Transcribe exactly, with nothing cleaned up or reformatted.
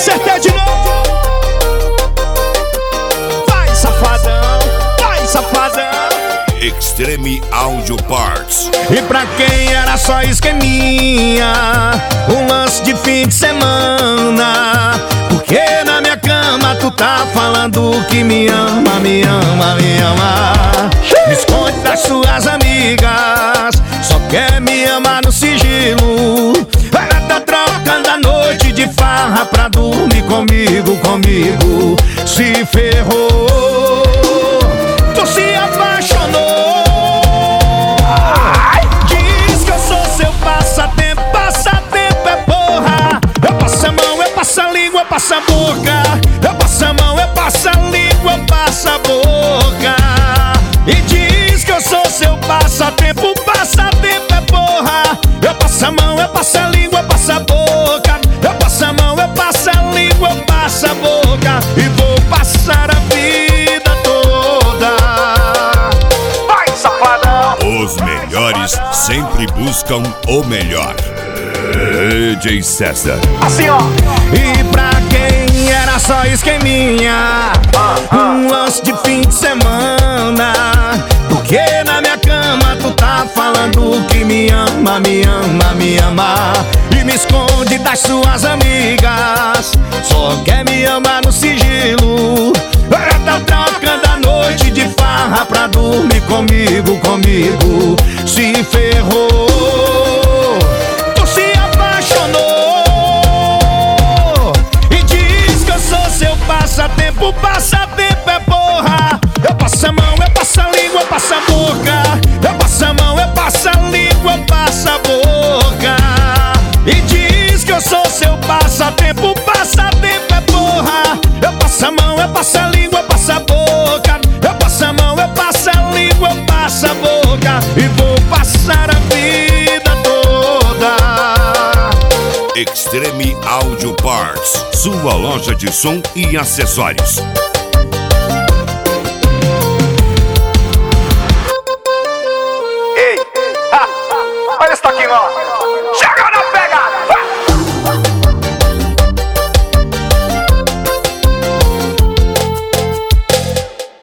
acertei de novo. Vai, safadão, vai, safadão. Extreme Audio Parts. E pra quem era só esqueminha, um lance de fim de semana, porque na minha cama tu tá falando que me ama, me ama, me ama. Me esconde das suas amigas, só quer me amar no sigilo. Ela tá trocando a noite de farra pra dormir comigo, comigo. Se ferrou, tu se apaixonou. Diz que eu sou seu passatempo, passatempo é porra. Eu passo a mão, eu passo a língua, eu passo a boca. Eu passo a mão, eu passo a língua, eu passo a boca. E diz que eu sou seu passatempo, passatempo é porra. Eu passo a mão, eu passo a língua, eu passo a boca. Eu passo a mão, eu passo a língua, eu passo a boca. E vou passar a vida toda. Vai, safadão! Os melhores sempre buscam o melhor. D J César. Assim, ó. E pra quem era só esqueminha, um lance de fim de semana, porque na minha cama tu tá falando que me ama, me ama, me ama. E me esconde das suas amigas, só quer me amar no sigilo. Ela tá trocando a noite de farra pra dormir comigo, comigo. Se ferrou, tu se apaixonou. E diz que eu sou seu passatempo, passatempo é porra. Eu passo a mão, eu passo a língua, eu passo a boca. Eu passo a mão, eu passo a língua, eu passo a boca. E diz que eu sou seu passatempo, passatempo é porra. Eu passo a mão, eu passo a língua, eu passo a boca. Eu passo a mão, eu passo a língua, eu passo a boca. E vou passar a vida toda. Extreme Audio Parts, sua loja de som e acessórios.